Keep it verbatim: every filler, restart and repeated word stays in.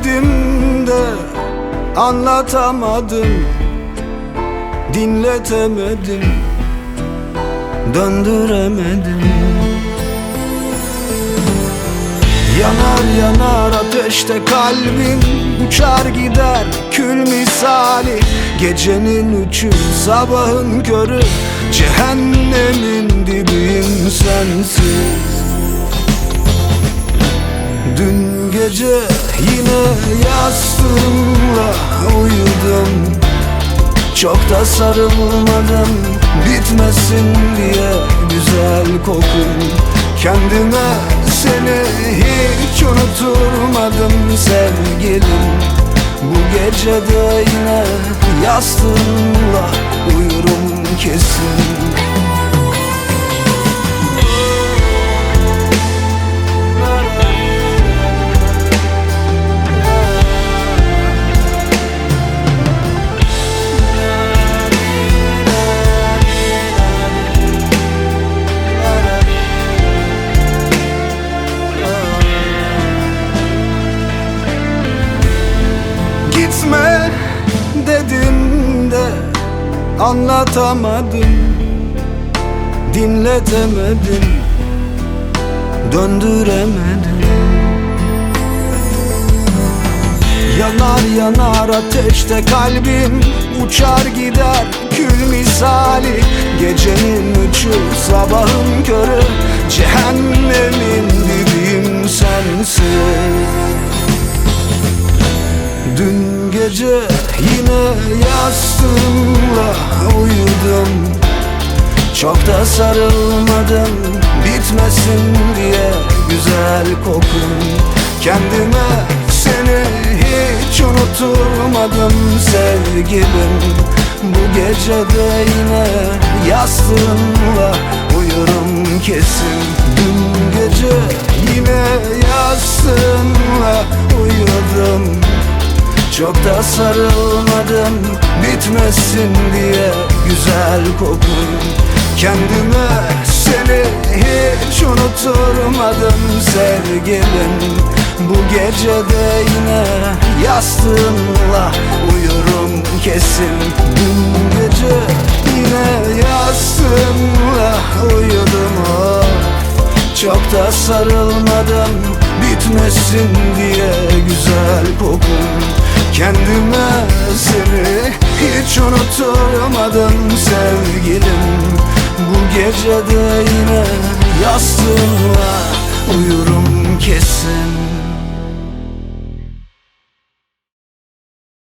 dedim de anlatamadım, dinletemedim, döndüremedim. Yanar yanar ateşte kalbim, uçar gider kül misali. Gecenin üçü sabahın körü, cehennemin dibiyim sensiz. Dün gece yine yastığımla uyudum, çok da sarılmadım, bitmesin diye güzel kokun. Kendime seni hiç unuturmadım sevgilim. Bu gece de yine yastığımla uyurum kesin. Gitme dedim de anlatamadım, dinletemedim, döndüremedim. Yanar yanar ateşte kalbim, uçar gider kül misali. Gecenin üçü sabahın körü, cehennemin dibiyim sensiz. Dün gece yine yastığımla uyudum, çok da sarılmadım, bitmesin diye güzel kokun. Kendime seni hiç unuturmadım sevgilim. Bu gece de yine yastığımla uyurum kesin. Dün gece yine yastığımla uyudum, çok da sarılmadım, bitmesin diye güzel kokun. Kendime seni hiç unuturmadım sevgilim. Bu gece de yine yastığımla uyurum kesin. Dün gece yine yastığımla uyudum, oh. Çok da sarılmadım, bitmesin diye güzel kokun. Kendime seni hiç unuturmadım sevgilim. Bu gece de yine yastığımla